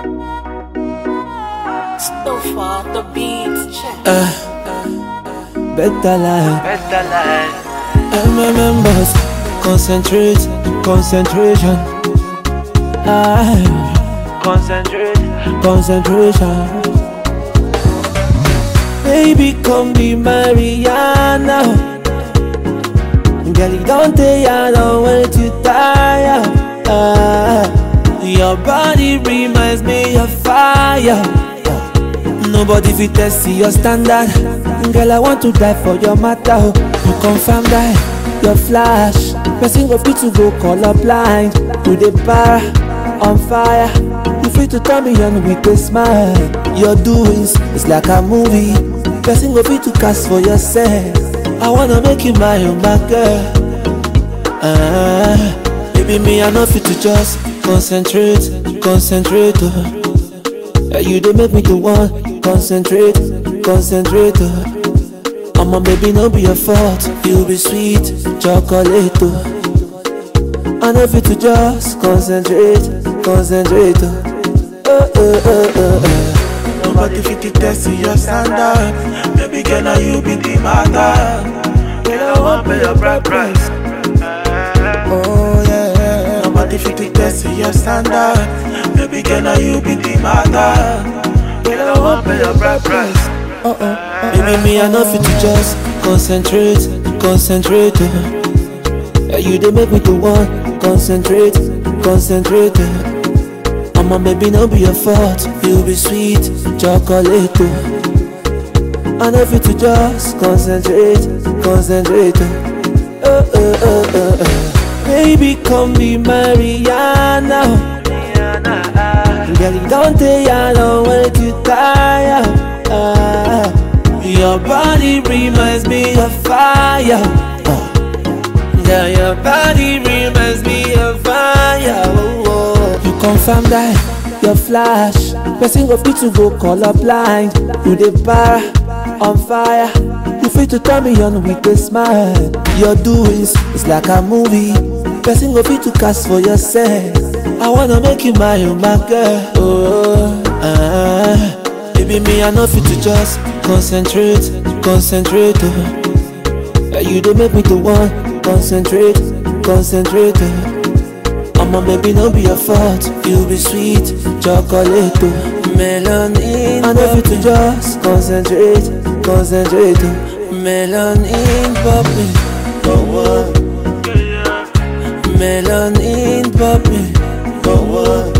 So far, the beats check. Better life. Better life. Members, concentrate, concentration. Concentrate. Concentration. Baby, come be Mariana. Girl, you don't take I don't want to tire. Your body reminds me of fire. Nobody fit test your standard. Girl, I want to die for your matter. You confirm that your flash. Person go fit to go color blind. To the bar on fire. You fit to turn me on with a smile. Your doings is like a movie. Person go fit to cast for yourself. I wanna make you my own, my girl. Baby, me I know fit to just concentrate, concentrate. You dey make me to want concentrate, concentrate. I'ma baby no be your fault. You be sweet chocolate. I know fit to just concentrate, concentrate. Nobody fit to test your standard. Baby girl, now you be the matter. Girl, I won't pay your bride price. Oh yeah. Nobody fit to test your standard. Baby girl, now you be the matter. Girl, I won't pay your bride price. Baby, me I know fit to just concentrate, concentrate. You dey make me to want concentrate, concentrate. I'ma baby no be your fault. You be sweet chocolate. I know fit to just concentrate, concentrate. Baby, come be Mariana. Girl, you don't take I don't want to tire. Your body reminds me of fire. Yeah, your body reminds me of fire. You confirm that your flash. Person go fit to go color blind. You the bar on fire. You fit to turn me on with a smile. Your doings is like a movie. Person go fit to cast for yourself. I wanna make you my own, my girl. Baby, me I know fit to just concentrate, concentrate. You dey make me to want concentrate, concentrate. I'ma baby no be your fault. You be sweet chocolate. Melanin, I know fit to just concentrate, concentrate. Melanin popping, Go what? melanin popping. Go what?